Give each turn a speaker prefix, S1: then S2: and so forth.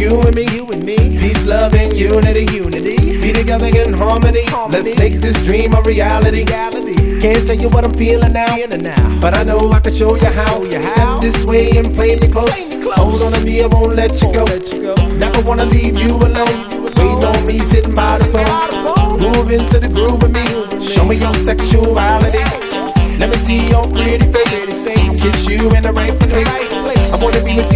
S1: you and me. Peace, love, and unity. Be together in harmony. Let's make this dream a reality. Can't tell you what I'm feeling now, but I know I can show you how. Step this way and plainly close. Hold on to me, I won't let you go. Never wanna leave you alone. Wait on me, sitting by the phone. Move into the groove with me. Show me your sexuality. Let me see your pretty face. Kiss you in the right place. I wanna be with you